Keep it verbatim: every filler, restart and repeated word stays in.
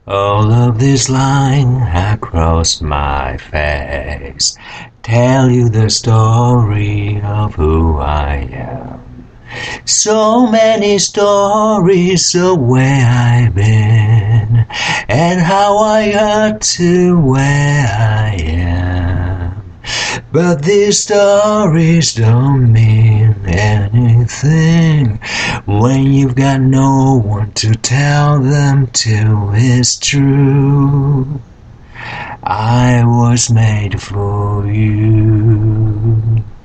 All of this line across my face tell you the story of who I am. So many stories of where I've been and how I got to where I am. But these stories don't mean anything when you've got no one to tell them to. It's true, I was made for you.